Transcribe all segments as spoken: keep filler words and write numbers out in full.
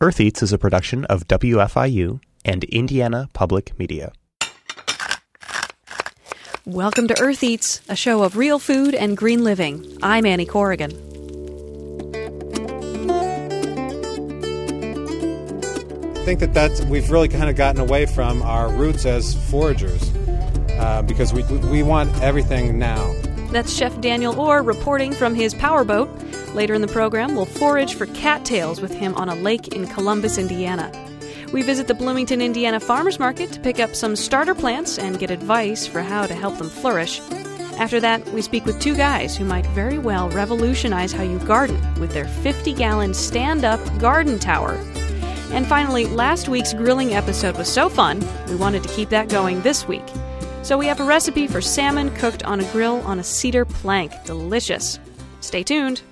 Earth Eats is a production of W F I U and Indiana Public Media. Welcome to Earth Eats, a show of real food and green living. I'm Annie Corrigan. I think that that's, we've really kind of gotten away from our roots as foragers uh, because we we want everything now. That's Chef Daniel Orr reporting from his powerboat. Later in the program, we'll forage for cattails with him on a lake in Columbus, Indiana. We visit the Bloomington, Indiana Farmers Market to pick up some starter plants and get advice for how to help them flourish. After that, we speak with two guys who might very well revolutionize how you garden with their fifty-gallon stand-up garden tower. And finally, last week's grilling episode was so fun, we wanted to keep that going this week. So we have a recipe for salmon cooked on a grill on a cedar plank. Delicious. Stay tuned.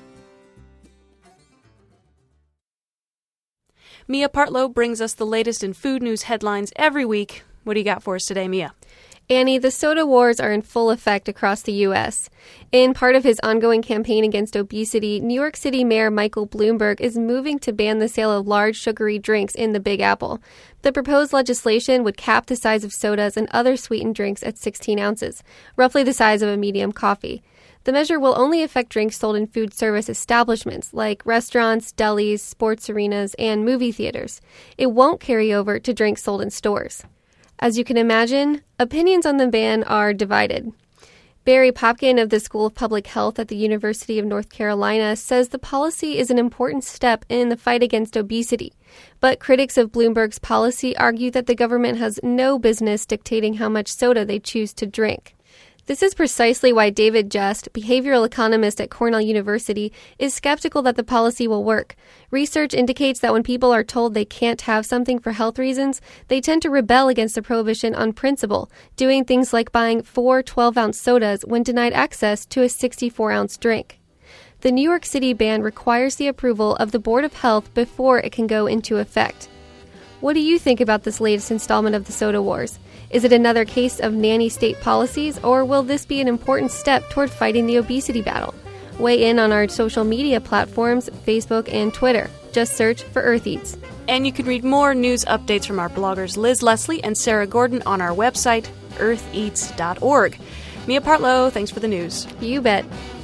Mia Partlow brings us the latest in food news headlines every week. What do you got for us today, Mia? Annie, the soda wars are in full effect across the U S. In part of his ongoing campaign against obesity, New York City Mayor Michael Bloomberg is moving to ban the sale of large sugary drinks in the Big Apple. The proposed legislation would cap the size of sodas and other sweetened drinks at sixteen ounces, roughly the size of a medium coffee. The measure will only affect drinks sold in food service establishments like restaurants, delis, sports arenas, and movie theaters. It won't carry over to drinks sold in stores. As you can imagine, opinions on the ban are divided. Barry Popkin of the School of Public Health at the University of North Carolina says the policy is an important step in the fight against obesity. But critics of Bloomberg's policy argue that the government has no business dictating how much soda they choose to drink. This is precisely why David Just, behavioral economist at Cornell University, is skeptical that the policy will work. Research indicates that when people are told they can't have something for health reasons, they tend to rebel against the prohibition on principle, doing things like buying four twelve-ounce sodas when denied access to a sixty-four-ounce drink. The New York City ban requires the approval of the Board of Health before it can go into effect. What do you think about this latest installment of the soda wars? Is it another case of nanny state policies, or will this be an important step toward fighting the obesity battle? Weigh in on our social media platforms, Facebook and Twitter. Just search for Earth Eats. And you can read more news updates from our bloggers Liz Leslie and Sarah Gordon on our website, earth eats dot org. Mia Partlow, thanks for the news. You bet.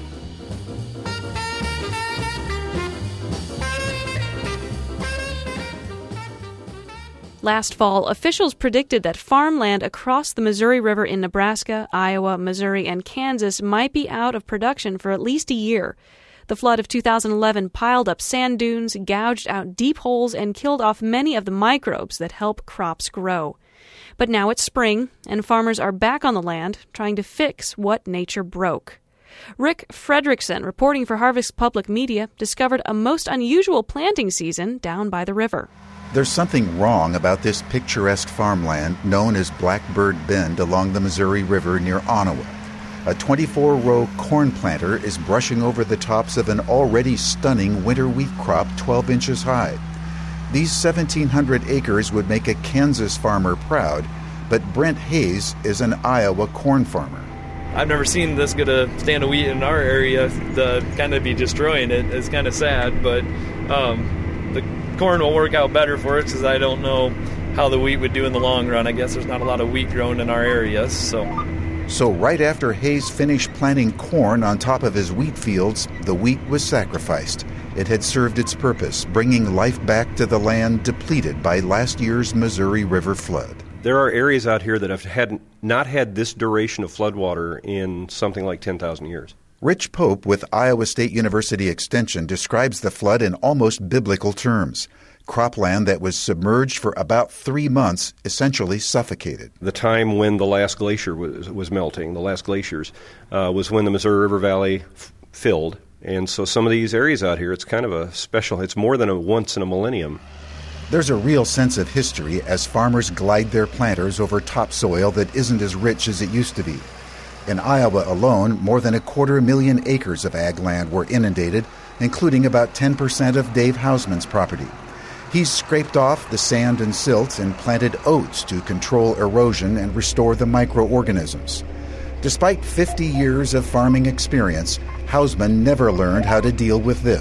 Last fall, officials predicted that farmland across the Missouri River in Nebraska, Iowa, Missouri, and Kansas might be out of production for at least a year. The flood of two thousand eleven piled up sand dunes, gouged out deep holes, and killed off many of the microbes that help crops grow. But now it's spring, and farmers are back on the land, trying to fix what nature broke. Rick Fredrickson, reporting for Harvest Public Media, discovered a most unusual planting season down by the river. There's something wrong about this picturesque farmland known as Blackbird Bend along the Missouri River near Ottawa. A twenty-four row corn planter is brushing over the tops of an already stunning winter wheat crop twelve inches high. These seventeen hundred acres would make a Kansas farmer proud, but Brent Hayes is an Iowa corn farmer. I've never seen this good a stand of wheat in our area to kind of be destroying it. It's kind of sad, but um, the corn will work out better for us because I don't know how the wheat would do in the long run. I guess there's not a lot of wheat grown in our areas, so... So right after Hayes finished planting corn on top of his wheat fields, the wheat was sacrificed. It had served its purpose, bringing life back to the land depleted by last year's Missouri River flood. There are areas out here that have had not had this duration of floodwater in something like ten thousand years. Rich Pope with Iowa State University Extension describes the flood in almost biblical terms. Cropland that was submerged for about three months essentially suffocated. The time when the last glacier was, was melting, the last glaciers, uh, was when the Missouri River Valley f- filled. And so some of these areas out here, it's kind of a special, it's more than a once in a millennium. There's a real sense of history as farmers glide their planters over topsoil that isn't as rich as it used to be. In Iowa alone, more than a quarter million acres of ag land were inundated, including about ten percent of Dave Hausman's property. He's scraped off the sand and silt and planted oats to control erosion and restore the microorganisms. Despite fifty years of farming experience, Hausman never learned how to deal with this.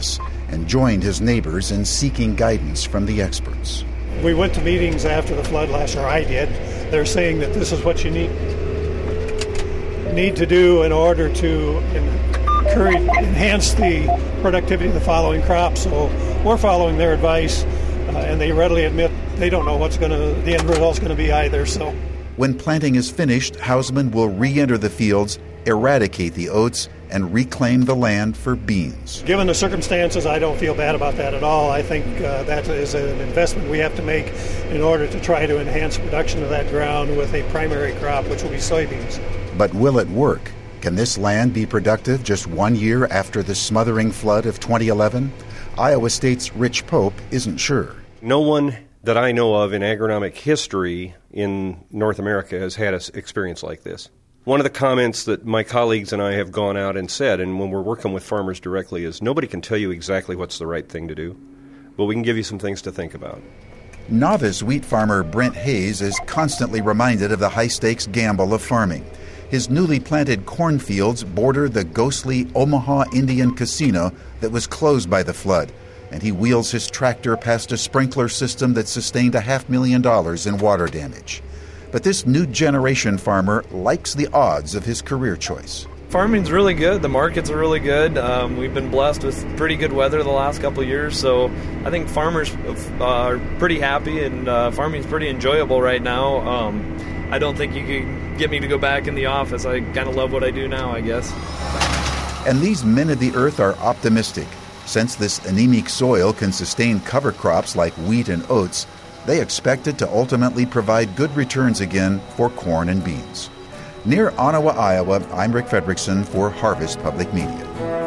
and joined his neighbors in seeking guidance from the experts. We went to meetings after the flood last year. I did. They're saying that this is what you need need to do in order to encourage, enhance the productivity of the following crops. So we're following their advice, uh, and they readily admit they don't know what's going to the end result's going to be either. So when planting is finished, Hausman will re-enter the fields, eradicate the oats, and reclaim the land for beans. Given the circumstances, I don't feel bad about that at all. I think uh, that is an investment we have to make in order to try to enhance production of that ground with a primary crop, which will be soybeans. But will it work? Can this land be productive just one year after the smothering flood of twenty eleven? Iowa State's Rich Pope isn't sure. No one that I know of in agronomic history in North America has had an experience like this. One of the comments that my colleagues and I have gone out and said, and when we're working with farmers directly, is nobody can tell you exactly what's the right thing to do, but we can give you some things to think about. Novice wheat farmer Brent Hayes is constantly reminded of the high-stakes gamble of farming. His newly planted cornfields border the ghostly Omaha Indian Casino that was closed by the flood, and he wheels his tractor past a sprinkler system that sustained a half million dollars in water damage. But this new generation farmer likes the odds of his career choice. Farming's really good. The markets are really good. Um, we've been blessed with pretty good weather the last couple of years, so I think farmers uh, are pretty happy, and uh, farming's pretty enjoyable right now. Um, I don't think you could get me to go back in the office. I kind of love what I do now, I guess. And these men of the earth are optimistic. Since this anemic soil can sustain cover crops like wheat and oats, they expect it to ultimately provide good returns again for corn and beans. Near Ottawa, Iowa, I'm Rick Fredrickson for Harvest Public Media.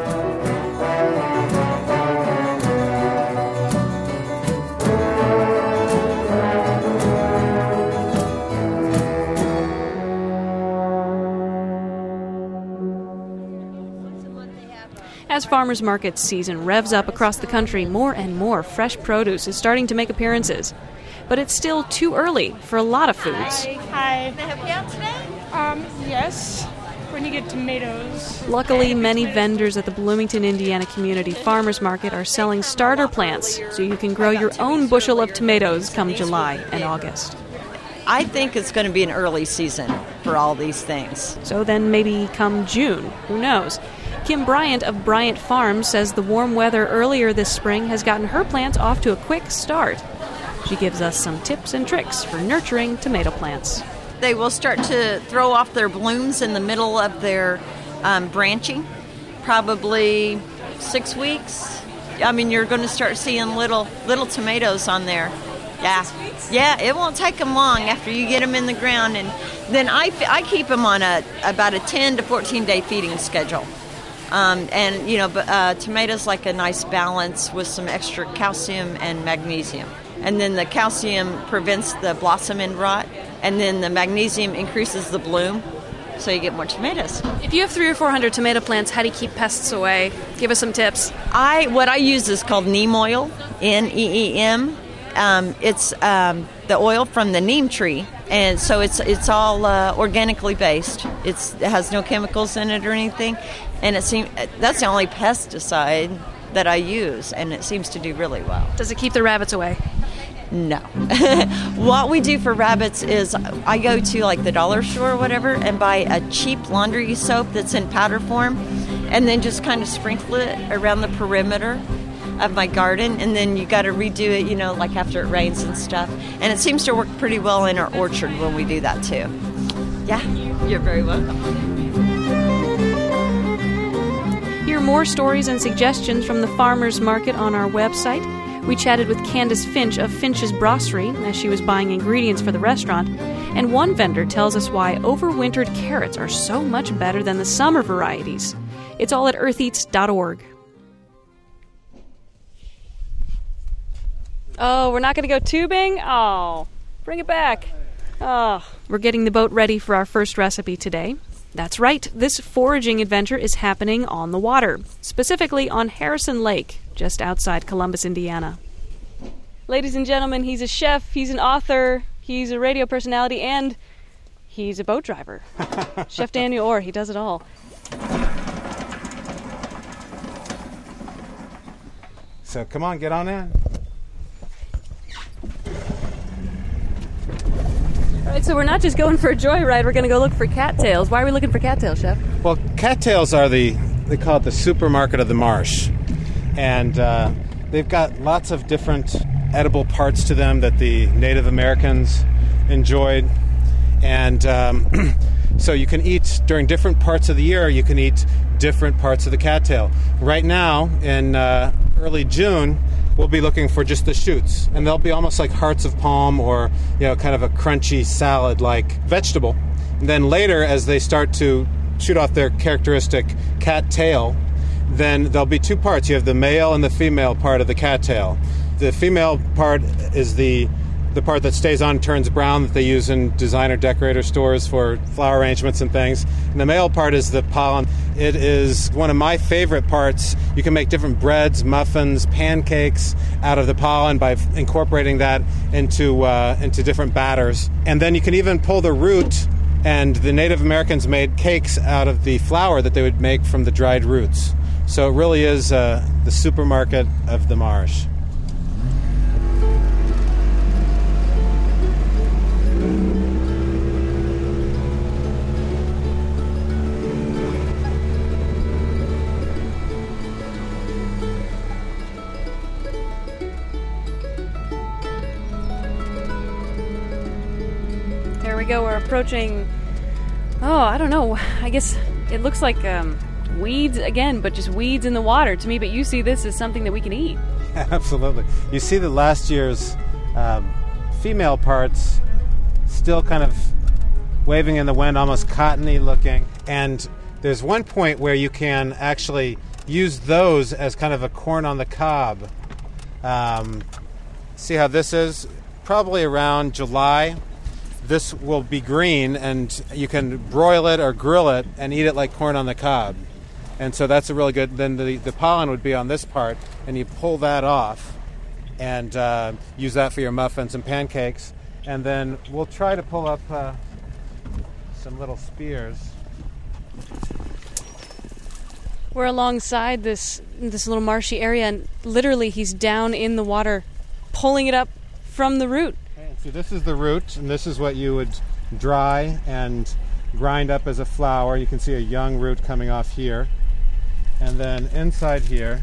As farmers market season revs up across the country, more and more fresh produce is starting to make appearances. But it's still too early for a lot of foods. Hi. Hi. Can I help you out today? Um, yes. When you get tomatoes. Luckily, many vendors at the Bloomington, Indiana Community Farmers Market are selling starter plants, so you can grow your own bushel of tomatoes come July and August. I think it's going to be an early season for all these things. So then maybe come June, who knows? Kim Bryant of Bryant Farms says the warm weather earlier this spring has gotten her plants off to a quick start. She gives us some tips and tricks for nurturing tomato plants. They will start to throw off their blooms in the middle of their um, branching, probably six weeks. I mean, you're going to start seeing little little tomatoes on there. Yeah, yeah. It won't take them long after you get them in the ground, and then I, I keep them on a about a ten to fourteen day feeding schedule. Um, and you know, uh, tomatoes like a nice balance with some extra calcium and magnesium. And then the calcium prevents the blossom end rot, and then the magnesium increases the bloom, so you get more tomatoes. If you have three or four hundred tomato plants, how do you keep pests away? Give us some tips. I what I use is called neem oil, N E E M. Um, it's um, the oil from the neem tree, and so it's it's all uh, organically based. It's, it has no chemicals in it or anything, and it seems that's the only pesticide that I use, and it seems to do really well. Does it keep the rabbits away? No. What we do for rabbits is I go to like the dollar store or whatever and buy a cheap laundry soap that's in powder form, and then just kind of sprinkle it around the perimeter of my garden, and then you got to redo it, you know, like after it rains and stuff. And it seems to work pretty well in our orchard when we do that too. Yeah, you're very welcome. Hear more stories and suggestions from the farmers market on our website. We chatted with Candace Finch of Finch's Brasserie as she was buying ingredients for the restaurant. And one vendor tells us why overwintered carrots are so much better than the summer varieties. It's all at earth eats dot org. Oh, we're not going to go tubing? Oh, bring it back. Oh, we're getting the boat ready for our first recipe today. That's right, this foraging adventure is happening on the water, specifically on Harrison Lake, just outside Columbus, Indiana. Ladies and gentlemen, he's a chef, he's an author, he's a radio personality, and he's a boat driver. Chef Daniel Orr, he does it all. So come on, get on in. All right, so we're not just going for a joyride, we're going to go look for cattails. Why are we looking for cattails, Chef? Well, cattails are the, they call it the supermarket of the marsh. And uh, they've got lots of different edible parts to them that the Native Americans enjoyed. And um, so you can eat during different parts of the year, you can eat different parts of the cattail. Right now, in uh, early June, we'll be looking for just the shoots. And they'll be almost like hearts of palm or, you know, kind of a crunchy salad-like vegetable. And then later, as they start to shoot off their characteristic cattail, then there'll be two parts. You have the male and the female part of the cattail. The female part is the the part that stays on, turns brown, that they use in designer decorator stores for flower arrangements and things. And the male part is the pollen. It is one of my favorite parts. You can make different breads, muffins, pancakes out of the pollen by incorporating that into uh, into different batters. And then you can even pull the root, and the Native Americans made cakes out of the flour that they would make from the dried roots. So it really is uh, the supermarket of the marsh. There we go. We're approaching, oh, I don't know. I guess it looks like um, weeds again, but just weeds in the water to me. But you see this as something that we can eat. Absolutely. You see the last year's um, female parts still kind of waving in the wind, almost cottony looking. And there's one point where you can actually use those as kind of a corn on the cob. Um, see how this is? Probably around July. This will be green, and you can broil it or grill it and eat it like corn on the cob. And so that's a really good. Then the, the pollen would be on this part, and you pull that off and uh, use that for your muffins and pancakes. And then we'll try to pull up uh, some little spears. We're alongside this this little marshy area, and literally he's down in the water, pulling it up from the root. Okay, so this is the root, and this is what you would dry and grind up as a flour. You can see a young root coming off here. And then inside here,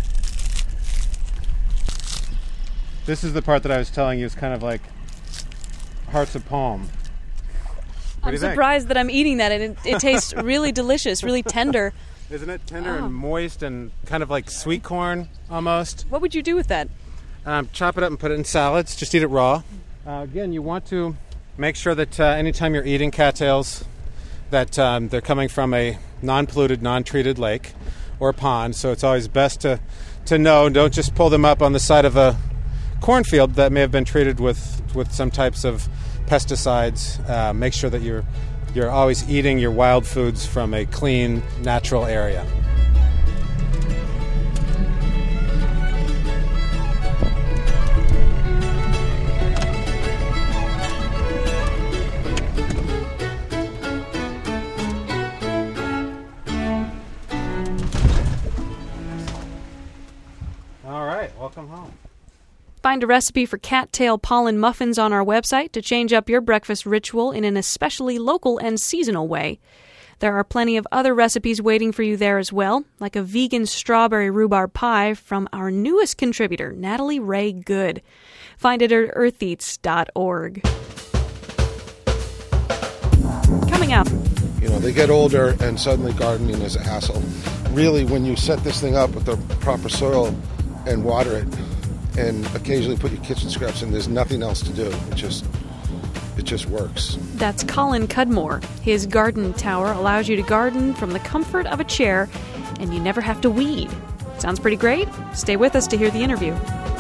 this is the part that I was telling you is kind of like hearts of palm. What I'm surprised that I'm eating that, and it, it tastes really delicious, really tender. Isn't it tender oh. and moist and kind of like sweet corn almost? What would you do with that? Um, chop it up and put it in salads. Just eat it raw. Uh, again, you want to make sure that uh, anytime you're eating cattails, that um, they're coming from a non-polluted, non-treated lake or pond. So it's always best to, to know. Don't just pull them up on the side of a cornfield that may have been treated with, with some types of pesticides. Uh, make sure that you're you're always eating your wild foods from a clean, natural area. All right, welcome home. Find a recipe for cattail pollen muffins on our website to change up your breakfast ritual in an especially local and seasonal way. There are plenty of other recipes waiting for you there as well, like a vegan strawberry rhubarb pie from our newest contributor, Natalie Ray Good. Find it at earth eats dot org. Coming up. You know, they get older and suddenly gardening is a hassle. Really, when you set this thing up with the proper soil and water it, and occasionally put your kitchen scraps in, there's nothing else to do. It just it just works. That's Colin Cudmore. His garden tower allows you to garden from the comfort of a chair, and you never have to weed. Sounds pretty great? Stay with us to hear the interview.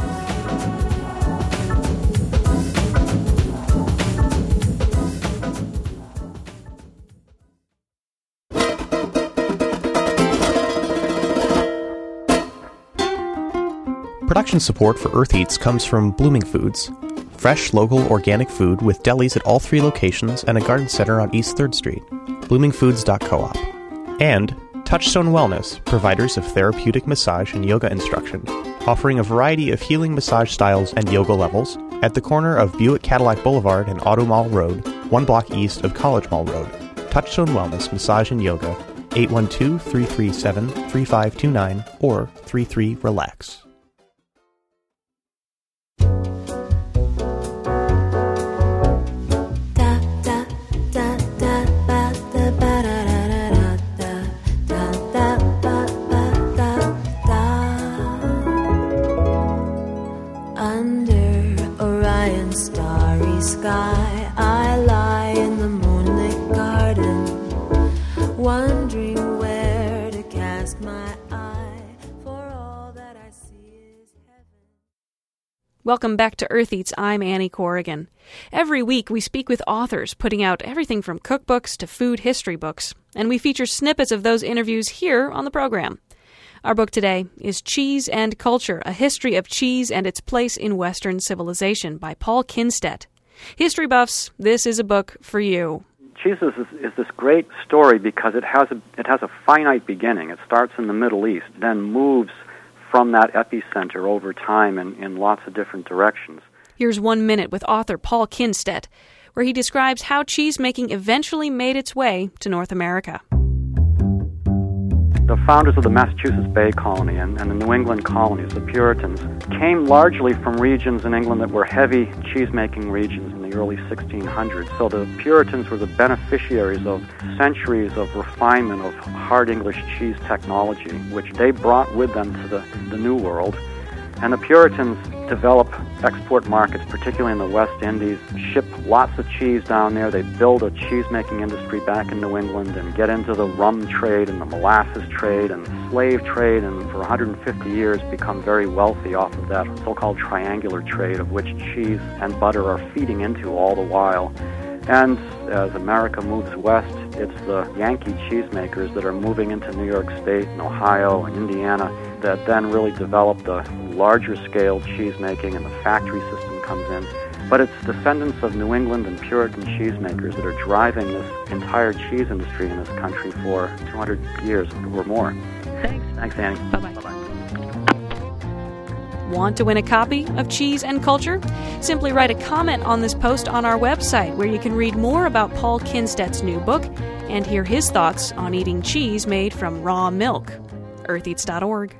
Production support for Earth Eats comes from Blooming Foods, fresh, local, organic food with delis at all three locations and a garden center on East third Street, blooming foods dot coop, and Touchstone Wellness, providers of therapeutic massage and yoga instruction. offering a variety of healing massage styles and yoga levels at the corner of Buick Cadillac Boulevard and Auto Mall Road, one block east of College Mall Road. Touchstone Wellness Massage and Yoga, eight one two, three three seven, three five two nine or three three relax. Sky, I lie in the moonlit garden, wondering where to cast my eye, for all that I see is heaven. Welcome back to Earth Eats. I'm Annie Corrigan. Every week we speak with authors putting out everything from cookbooks to food history books, and we feature snippets of those interviews here on the program. Our book today is Cheese and Culture, A History of Cheese and Its Place in Western Civilization by Paul Kinstedt. History buffs, this is a book for you. Cheese is, is this great story because it has a it has a finite beginning. It starts in the Middle East, then moves from that epicenter over time in, in lots of different directions. Here's one minute with author Paul Kinstedt, where he describes how cheese-making eventually made its way to North America. The founders of the Massachusetts Bay Colony and, and the New England colonies, the Puritans, came largely from regions in England that were heavy cheese-making regions in the early sixteen hundreds. So the Puritans were the beneficiaries of centuries of refinement of hard English cheese technology, which they brought with them to the, the New World. And the Puritans develop export markets, particularly in the West Indies, ship lots of cheese down there. They build a cheese-making industry back in New England and get into the rum trade and the molasses trade and the slave trade, and for one hundred fifty years become very wealthy off of that so-called triangular trade of which cheese and butter are feeding into all the while. And as America moves west, it's the Yankee cheesemakers that are moving into New York State and Ohio and Indiana that then really develop the larger scale cheesemaking, and the factory system comes in. But it's descendants of New England and Puritan cheesemakers that are driving this entire cheese industry in this country for two hundred years or more. Thanks. Thanks, Annie. Bye-bye. Bye-bye. Want to win a copy of Cheese and Culture? Simply write a comment on this post on our website, where you can read more about Paul Kinstedt's new book and hear his thoughts on eating cheese made from raw milk. earth eats dot org.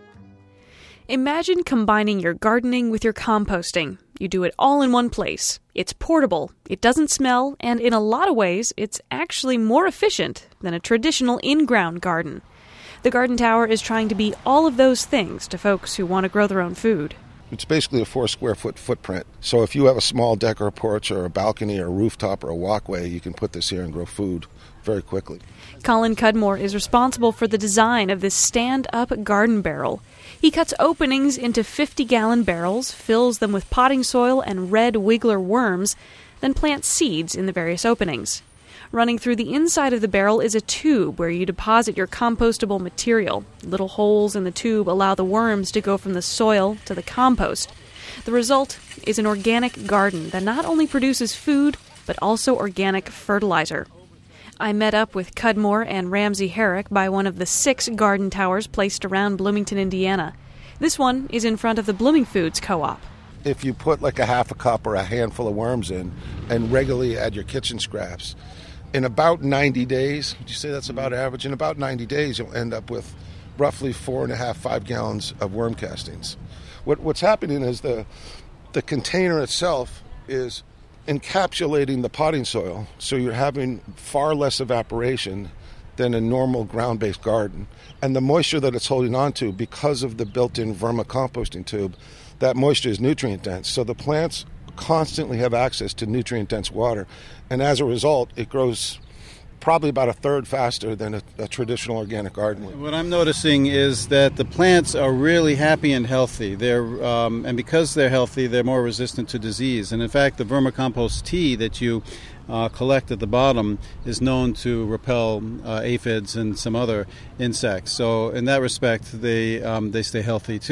Imagine combining your gardening with your composting. You do it all in one place. It's portable, it doesn't smell, and in a lot of ways, it's actually more efficient than a traditional in-ground garden. The Garden Tower is trying to be all of those things to folks who want to grow their own food. It's basically a four square foot footprint. So if you have a small deck or a porch or a balcony or a rooftop or a walkway, you can put this here and grow food very quickly. Colin Cudmore is responsible for the design of this stand-up garden barrel. He cuts openings into fifty-gallon barrels, fills them with potting soil and red wiggler worms, then plants seeds in the various openings. Running through the inside of the barrel is a tube where you deposit your compostable material. Little holes in the tube allow the worms to go from the soil to the compost. The result is an organic garden that not only produces food, but also organic fertilizer. I met up with Cudmore and Ramsey Herrick by one of the six garden towers placed around Bloomington, Indiana. This one is in front of the Blooming Foods Co-op. If you put like a half a cup or a handful of worms in and regularly add your kitchen scraps, in about ninety days, would you say that's about average? In about ninety days, you'll end up with roughly four and a half, five gallons of worm castings. What, what's happening is the the container itself is encapsulating the potting soil, so you're having far less evaporation than a normal ground-based garden. And the moisture that it's holding on to, because of the built-in vermicomposting tube, that moisture is nutrient-dense. So the plants constantly have access to nutrient-dense water, and as a result, it grows probably about a third faster than a, a traditional organic garden would. What I'm noticing is that the plants are really happy and healthy. They're um, and because they're healthy, they're more resistant to disease. And in fact, the vermicompost tea that you uh, collect at the bottom is known to repel uh, aphids and some other insects. So in that respect, they um, they stay healthy too.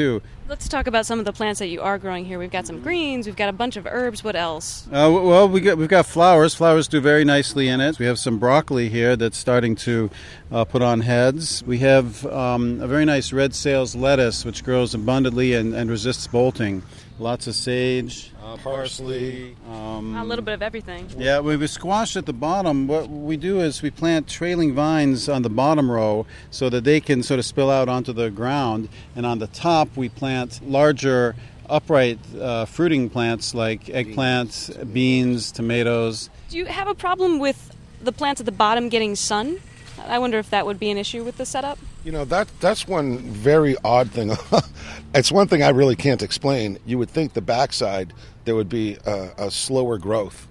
Let's talk about some of the plants that you are growing here. We've got some greens, we've got a bunch of herbs. What else? Uh, well, we got, we've got flowers. Flowers do very nicely in it. We have some broccoli here that's starting to uh, put on heads. We have um, a very nice red sales lettuce, which grows abundantly and, and resists bolting. Lots of sage, uh, parsley. Um, a little bit of everything. Yeah, we have squash at the bottom. What we do is we plant trailing vines on the bottom row so that they can sort of spill out onto the ground. And on the top, we plant larger upright uh, fruiting plants like eggplants, beans, tomatoes. Do you have a problem with the plants at the bottom getting sun? I wonder if that would be an issue with the setup. You know, that that's one very odd thing. It's one thing I really can't explain. You would think the backside there would be a, a slower growth.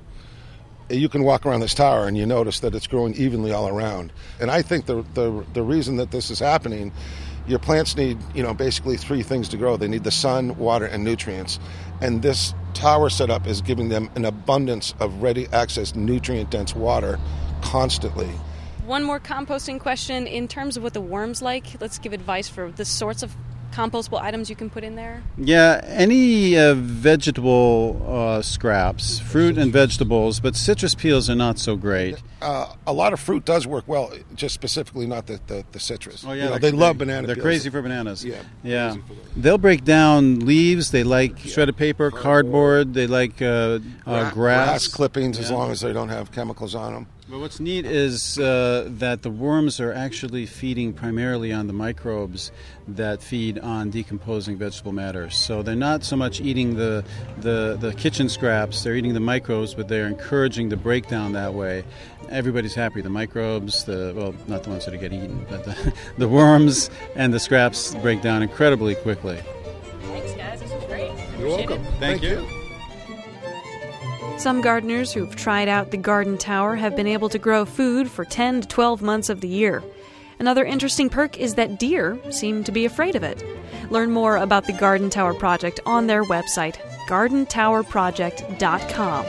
You can walk around this tower and you notice that it's growing evenly all around. And I think the the the reason that this is happening, your plants need, you know, basically three things to grow. They need the sun, water, and nutrients. And this tower setup is giving them an abundance of ready access, nutrient-dense water constantly. One more composting question. In terms of what the worms like, let's give advice for the sorts of compostable items you can put in there. Yeah, any uh, vegetable uh, scraps, fruit and vegetables, but citrus peels are not so great. Uh, a lot of fruit does work well, just specifically not the, the, the citrus. Oh, yeah, you know, they love banana They're peels. crazy for bananas. Yeah. Yeah. They'll break down leaves. They like shredded paper, cardboard. They like uh, uh, grass. Grass clippings, yeah. as long as they don't have chemicals on them. But what's neat is uh, that the worms are actually feeding primarily on the microbes that feed on decomposing vegetable matter. So they're not so much eating the, the, the kitchen scraps, they're eating the microbes, but they're encouraging the breakdown that way. Everybody's happy. The microbes, the well, not the ones that get eaten, but the, the worms and the scraps break down incredibly quickly. Thanks, guys. This was great. You're welcome. Thank, Thank you. you. Some gardeners who've tried out the garden tower have been able to grow food for ten to twelve months of the year. Another interesting perk is that deer seem to be afraid of it. Learn more about the Garden Tower Project on their website, garden tower project dot com.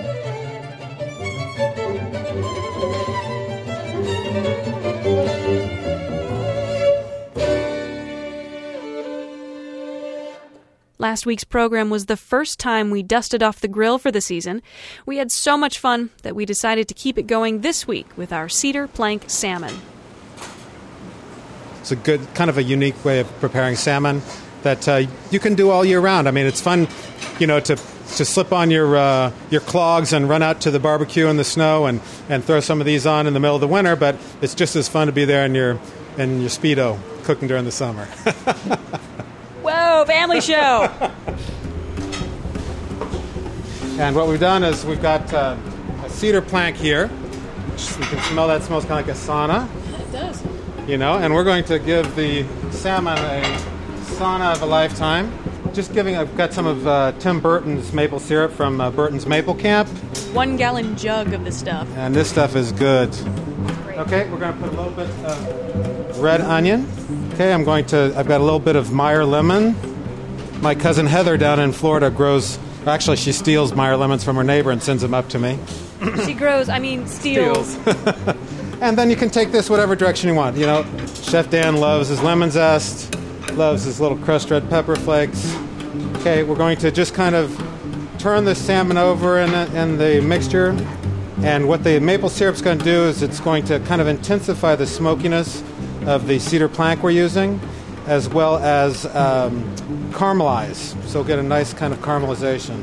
Last week's program was the first time we dusted off the grill for the season. We had so much fun that we decided to keep it going this week with our cedar plank salmon. It's a good, kind of a unique way of preparing salmon that uh, you can do all year round. I mean, it's fun, you know, to to slip on your uh, your clogs and run out to the barbecue in the snow and, and throw some of these on in the middle of the winter, but it's just as fun to be there in your in your Speedo cooking during the summer. Whoa, family show! And what we've done is we've got uh, a cedar plank here. You can smell that. It smells kind of like a sauna. It does. You know, and we're going to give the salmon a sauna of a lifetime. Just giving, I've got some of uh, Tim Burton's maple syrup from uh, Burton's Maple Camp. One gallon jug of this stuff. And this stuff is good. Great. Okay, we're going to put a little bit of red onion. Okay, I'm going to, I've got a little bit of Meyer lemon. My cousin Heather down in Florida grows, actually she steals Meyer lemons from her neighbor and sends them up to me. She grows, I mean, steals. And then you can take this whatever direction you want. You know, Chef Dan loves his lemon zest, loves his little crushed red pepper flakes. Okay, we're going to just kind of turn the salmon over in the, in the mixture. And what the maple syrup's going to do is it's going to kind of intensify the smokiness of the cedar plank we're using, as well as um, caramelize. So get a nice kind of caramelization.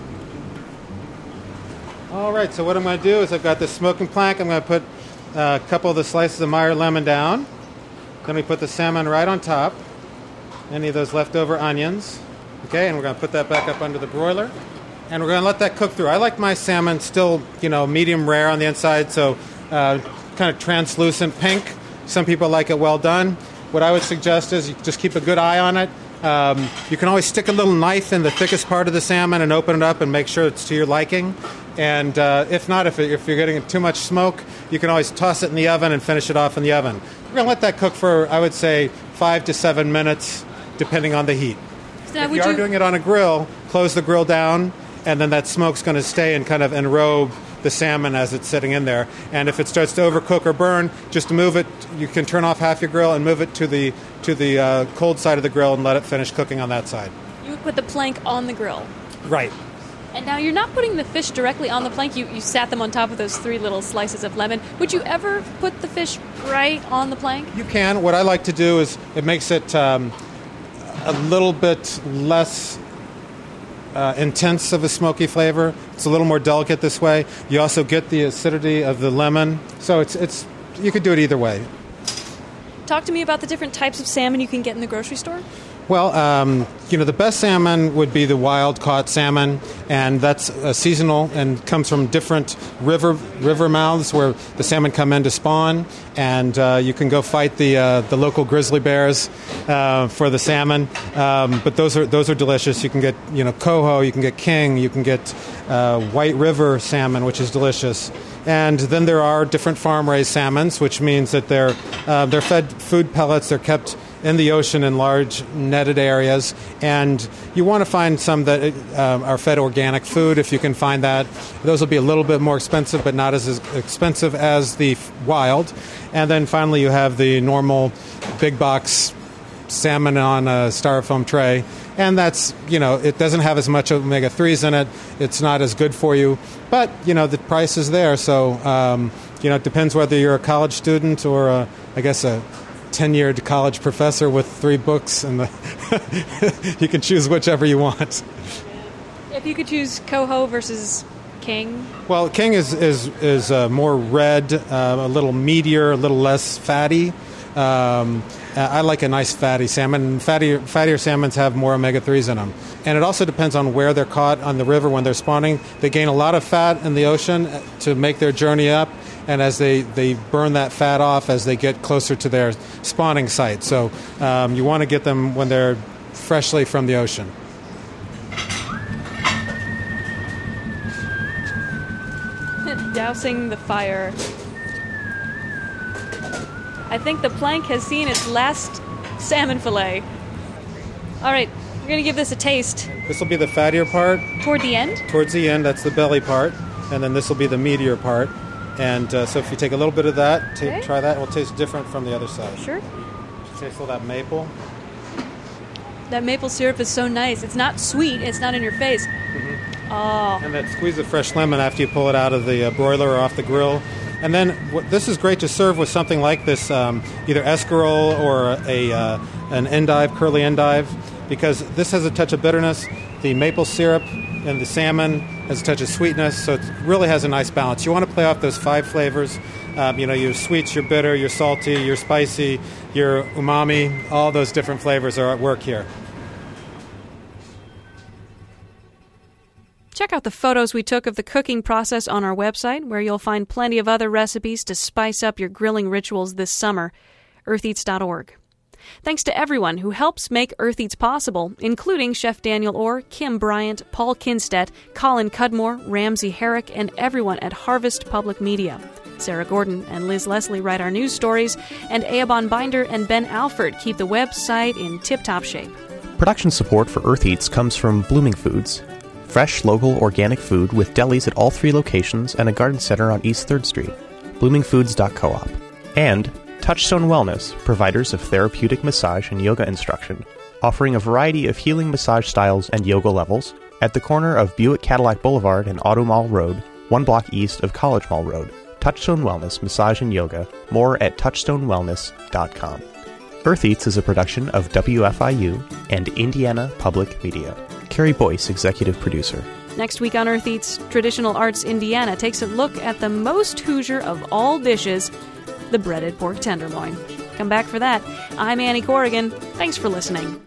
All right, so what I'm going to do is I've got this smoking plank. I'm going to put a couple of the slices of Meyer lemon down. Then we put the salmon right on top. Any of those leftover onions. Okay, and we're going to put that back up under the broiler. And we're going to let that cook through. I like my salmon still, you know, medium rare on the inside, so uh, kind of translucent pink. Some people like it well done. What I would suggest is you just keep a good eye on it. Um, you can always stick a little knife in the thickest part of the salmon and open it up and make sure it's to your liking. And uh, if not, if, it, if you're getting too much smoke, you can always toss it in the oven and finish it off in the oven. We're going to let that cook for, I would say, five to seven minutes, depending on the heat. So if would you are you... doing it on a grill, close the grill down, and then that smoke's going to stay and kind of enrobe the salmon as it's sitting in there. And if it starts to overcook or burn, just move it. You can turn off half your grill and move it to the to the uh, cold side of the grill and let it finish cooking on that side. put the plank on the grill. Right. And now you're not putting the fish directly on the plank. You, you sat them on top of those three little slices of lemon. Would you ever put the fish right on the plank? You can. What I like to do is it makes it um, a little bit less uh, intense of a smoky flavor. It's a little more delicate this way. You also get the acidity of the lemon. So it's it's you could do it either way. Talk to me about the different types of salmon you can get in the grocery store. Well, um, you know, the best salmon would be the wild-caught salmon, and that's uh, seasonal and comes from different river river mouths where the salmon come in to spawn, and uh, you can go fight the uh, the local grizzly bears uh, for the salmon. Um, but those are those are delicious. You can get you know coho, you can get king, you can get uh, white river salmon, which is delicious. And then there are different farm-raised salmons, which means that they're uh, they're fed food pellets. They're kept in the ocean in large netted areas, and you want to find some that uh, are fed organic food if you can find that. Those will be a little bit more expensive, but not as expensive as the wild. And then finally you have the normal big box salmon on a styrofoam tray, and that's, you know, it doesn't have as much omega threes in it. It's not as good for you, but, you know, the price is there. So, um, you know, it depends whether you're a college student or, a, I guess, a tenured college professor with three books, and the you can choose whichever you want. If you could choose coho versus king? Well, king is is is uh, more red, uh, a little meatier, a little less fatty. Um, I like a nice fatty salmon. Fattier, fattier salmons have more omega threes in them. And it also depends on where they're caught on the river when they're spawning. They gain a lot of fat in the ocean to make their journey up, and as they, they burn that fat off as they get closer to their spawning site. So um, you want to get them when they're freshly from the ocean. Dousing the fire. I think the plank has seen its last salmon fillet. All right, we're going to give this a taste. This will be the fattier part. Toward the end? Towards the end, that's the belly part. And then this will be the meatier part. And uh, so if you take a little bit of that, t- okay. try that. It will taste different from the other side. Sure. Taste all that maple. That maple syrup is so nice. It's not sweet. It's not in your face. Mm-hmm. Oh. And that squeeze of fresh lemon after you pull it out of the uh, broiler or off the grill. And then what, this is great to serve with something like this, um, either escarole or a uh, an endive, curly endive, because this has a touch of bitterness. The maple syrup and the salmon has a touch of sweetness, so it really has a nice balance. You want to play off those five flavors. Um, you know, your sweets, your bitter, your salty, your spicy, your umami. All those different flavors are at work here. Check out the photos we took of the cooking process on our website, where you'll find plenty of other recipes to spice up your grilling rituals this summer, earth eats dot org. Thanks to everyone who helps make Earth Eats possible, including Chef Daniel Orr, Kim Bryant, Paul Kinstedt, Colin Cudmore, Ramsey Herrick, and everyone at Harvest Public Media. Sarah Gordon and Liz Leslie write our news stories, and Eobon Binder and Ben Alford keep the website in tip-top shape. Production support for Earth Eats comes from Blooming Foods. Fresh, local, organic food with delis at all three locations and a garden center on East third Street. blooming foods dot coop. And Touchstone Wellness, providers of therapeutic massage and yoga instruction, offering a variety of healing massage styles and yoga levels at the corner of Buick Cadillac Boulevard and Auto Mall Road, one block east of College Mall Road. Touchstone Wellness Massage and Yoga. More at touchstone wellness dot com. Earth Eats is a production of W F I U and Indiana Public Media. Carrie Boyce, executive producer. Next week on Earth Eats, Traditional Arts Indiana takes a look at the most Hoosier of all dishes, the breaded pork tenderloin. Come back for that. I'm Annie Corrigan. Thanks for listening.